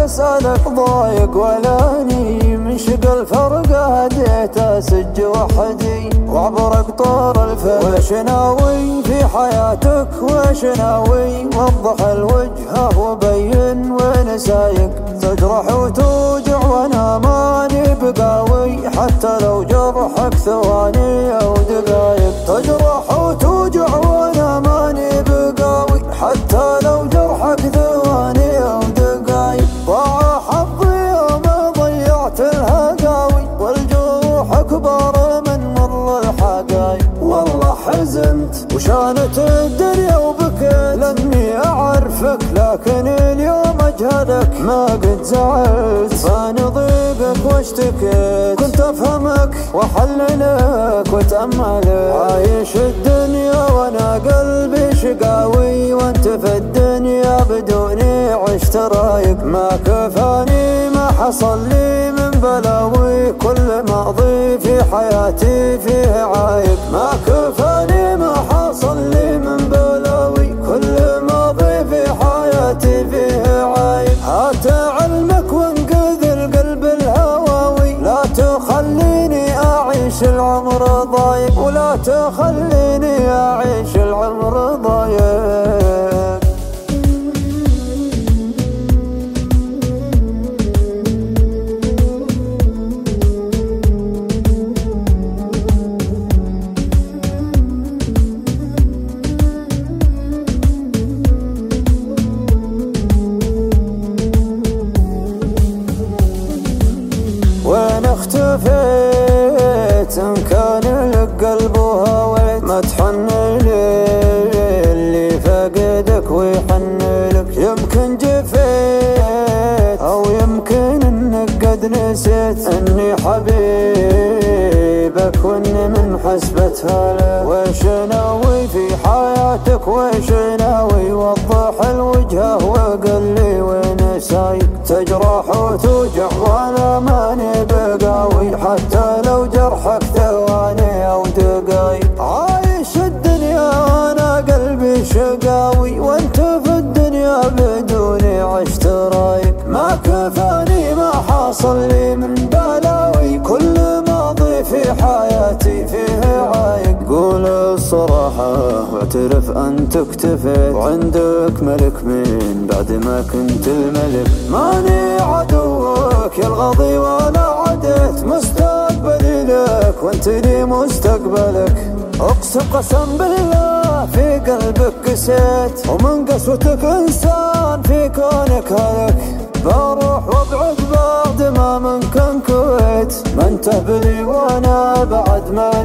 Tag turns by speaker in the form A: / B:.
A: اسألك ضايق ولاني من شق الفرقة هديت اسج وحدي وعبر اقطار الفرق. وش ناوي في حياتك وش ناوي؟ وضح الوجهه وبين وين سايق. تجرح وتوجع وانا ماني بقاوي حتى لو جرحك ثواني او دقايق. تجرح وتوجع وانا ماني بقاوي حتى لو جرحك ثواني او دقايق. ضاع حظي يوم ضيعت الهقاوي والجروح اكبر من مر الحقايق. والله حزنت وشانت الدنيا وبكيت لاني اعرفك لكن اليوم اجهلك. ما قد زعلت فاني ضيقك واشتكيت كنت افهمك واحللك واتاملك. عايش الدنيا وانا قلبي شقاوي وانت في الدنيا بدوني عشت رايق. ما كفاني ما حصل لي من بلاوي كل ماضي في حياتي فيه عايق. ما كفاني ما حصل لي من بلاوي كل ماضي في حياتي فيه عايق. هات علمك وانقذ القلب الهواوي لا تخليني اعيش العمر ضايق ولا تخليني اعيش العمر ضايق. وين اختفيت ان كان لك قلب وهويت؟ ما تحن لي اللي فقدك ويحن لك. يمكن جفيت او يمكن انك قد نسيت اني حبيبك واني من حسبتها لك. وش ناوي في حياتك وش ناوي؟ وضح الوجهه وقل لي وين سايق. تجرح وتوجع وانا ماني بقاوي حتى لو جرحك ثواني او دقايق. عايش الدنيا وانا قلبي شقاوي وانت في الدنيا بدوني عشت رايق. ما كفاني ما حصل لي من بلاوي كل ماضي في حياتي فيه عايق. قول الصراحة واعترف انت اكتفيت وعندك ملك من بعد ما كنت الملك. ماني عدوك يا الغضي ولا عديت مستقبلي لك وانت لي مستقبلك. اقسم قسم بالله في قلبك قسيت ومن قسوتك انسان في كونك هلك. بروح وابعد بعد ما منك انكويت ما انتهى بلي وانا بعد ما